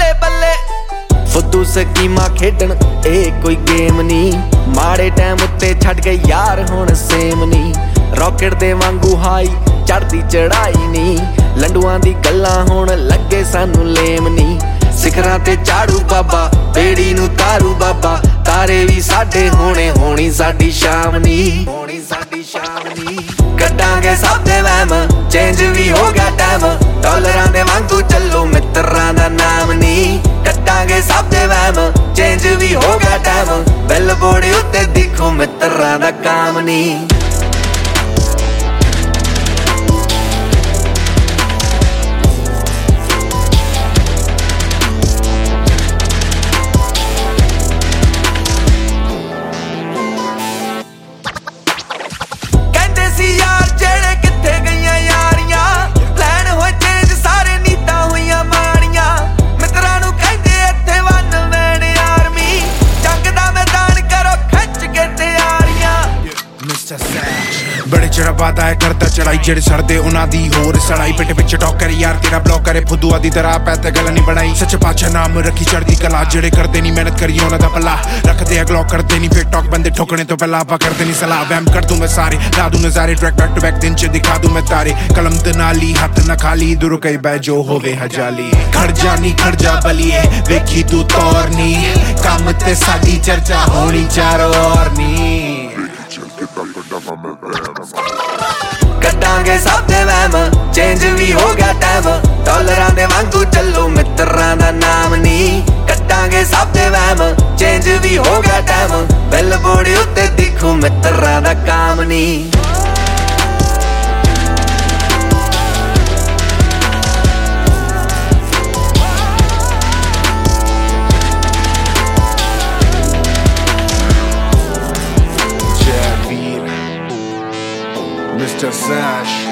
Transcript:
बल्ले बल्ले फुद्दू स्कीमां खेडण ए कोई गेम नी माड़े टाइम उत्ते छड्ड गए यार हुण सेम नी रॉकेट दे वांगू हाई चढ़दी चढ़ाई नी लंडुआं दी गल्लां हुण लगे सानू लेम नी सिखरां ते झाड़ू बाबा बेड़ी नू तारू बाबा तारे भी साडे होने होनी साडी शाम नी होनी साडी शाम नी कड्डांगे सब दे वहम चेंज भी हो गया टाइम डॉलरां दे वांगू चलो मित्रां दा नाम नी कड्डांगे सब दे वहम चेंज भी हो गया टाइम बिल बोर्ड उत्ते दिखो मित्रां दा काम नी बड़े चिर बाद आए करता चढ़ाई जेड़े सड़दे उन्हां दी होर सड़ाई पिट पिछ टॉक करे यार तेरा ब्लॉक करे फुद्दूआ दी तरह पैते गल नहीं बनाई सच पाछा नाम रखी चढ़दी कला जेड़े करदे नहीं मेहनत करी उन्हां दा भला रखदे ग्लॉक करदे नहीं फिर टॉक बंदे ठोकने तो पहला आपा करदे नहीं सलाह वहम कर दूं मैं सारे ला दूं नजारे ट्रैक बैक टू बैक दिन च दिखा दूं मैं तारे कलम ते नाली हाथ ना खाली दूर कई बै जो होवे हजाली खड़ जा बलिए वेखी तू तोरनी काम ते साडी चर्चा होनी चारों ओर नी कड्डांगे सब दे वहम चेंज भी हो गया टाइम डॉलरां दे वांगू चलो मित्रां दा नाम नी कड्डांगे सब दे वहम चेंज भी हो गया टाइम बिल बोर्ड उत्ते दिखो मित्रां दा काम नी Mr. Sash